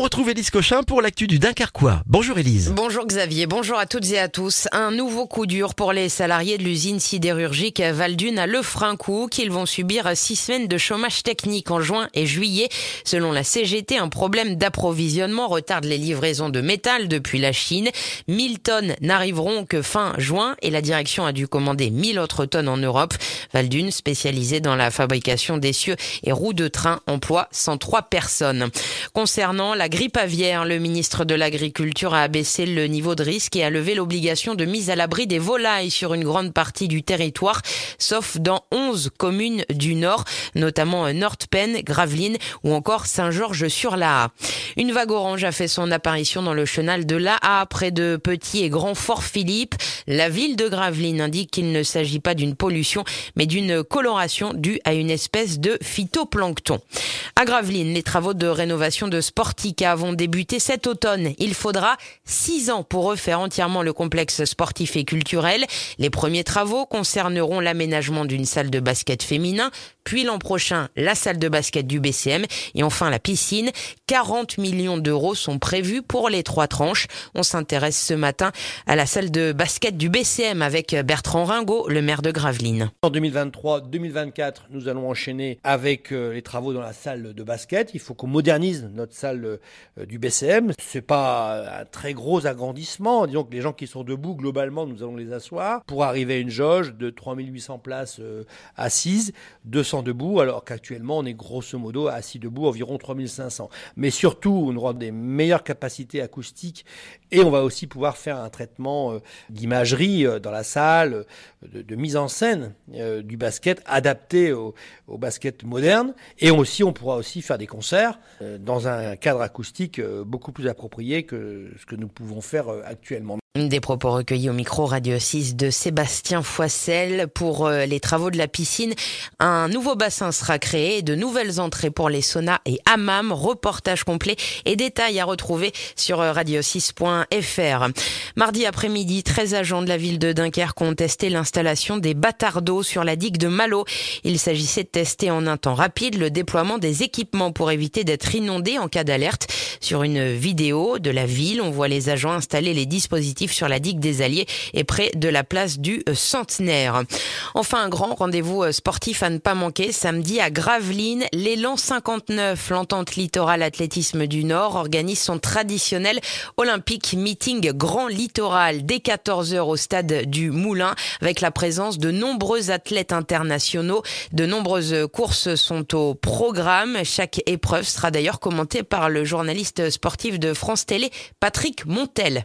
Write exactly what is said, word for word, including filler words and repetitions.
retrouve Élise Cochin pour l'actu du Dunkerquois. Bonjour Élise. Bonjour Xavier, bonjour à toutes et à tous. Un nouveau coup dur pour les salariés de l'usine sidérurgique Valdune à Lefrancou, qu'ils vont subir six semaines de chômage technique en juin et juillet. Selon la C G T, un problème d'approvisionnement retarde les livraisons de métal depuis la Chine. mille tonnes n'arriveront que fin juin et la direction a dû commander mille autres tonnes en Europe. Valdune, spécialisée dans la fabrication d'essieux et roues de train, emploie cent trois personnes. Concernant la grippe aviaire, le ministre de l'Agriculture a abaissé le niveau de risque et a levé l'obligation de mise à l'abri des volailles sur une grande partie du territoire, sauf dans onze communes du Nord, notamment Noordpeene, Gravelines ou encore Saint-Georges-sur-Laa. Une vague orange a fait son apparition dans le chenal de Laa, près de Petit et Grand Fort-Philippe. La ville de Gravelines indique qu'il ne s'agit pas d'une pollution, mais d'une coloration due à une espèce de phytoplancton. À Gravelines, les travaux de rénovation de Sportica vont débuter cet automne. Il faudra six ans pour refaire entièrement le complexe sportif et culturel. Les premiers travaux concerneront l'aménagement d'une salle de basket féminin, puis l'an prochain, la salle de basket du B C M et enfin la piscine. quarante millions d'euros sont prévus pour les trois tranches. On s'intéresse ce matin à la salle de basket du B C M avec Bertrand Ringot, le maire de Gravelines. En deux mille vingt-trois deux mille vingt-quatre, nous allons enchaîner avec les travaux dans la salle de basket. Il faut qu'on modernise notre salle du B C M. C'est pas un très gros agrandissement. Disons que les gens qui sont debout, globalement, nous allons les asseoir pour arriver à une jauge de trois mille huit cents places assises, deux cents debout, alors qu'actuellement on est grosso modo assis debout environ trois mille cinq cents. Mais surtout, on aura des meilleures capacités acoustiques et on va aussi pouvoir faire un traitement d'imagerie dans la salle, de, de mise en scène euh, du basket adapté au, au basket moderne. Et aussi, on pourra aussi faire des concerts euh, dans un cadre acoustique euh, beaucoup plus approprié que ce que nous pouvons faire euh, actuellement. Des propos recueillis au micro Radio six de Sébastien Foissel. Pour les travaux de la piscine, un nouveau bassin sera créé et de nouvelles entrées pour les saunas et hammams. Reportage complet et détails à retrouver sur radio six point f r. Mardi après-midi, treize agents de la ville de Dunkerque ont testé l'installation des bâtards d'eau sur la digue de Malo. Il s'agissait de tester en un temps rapide le déploiement des équipements pour éviter d'être inondés en cas d'alerte. Sur une vidéo de la ville, on voit les agents installer les dispositifs sur la digue des Alliés et près de la place du Centenaire. Enfin, un grand rendez-vous sportif à ne pas manquer samedi à Gravelines. L'élan cinquante-neuf, l'entente littorale athlétisme du Nord, organise son traditionnel Olympique Meeting Grand Littoral dès quatorze heures au stade du Moulin avec la présence de nombreux athlètes internationaux. De nombreuses courses sont au programme. Chaque épreuve sera d'ailleurs commentée par le journaliste sportif de France Télé, Patrick Montel.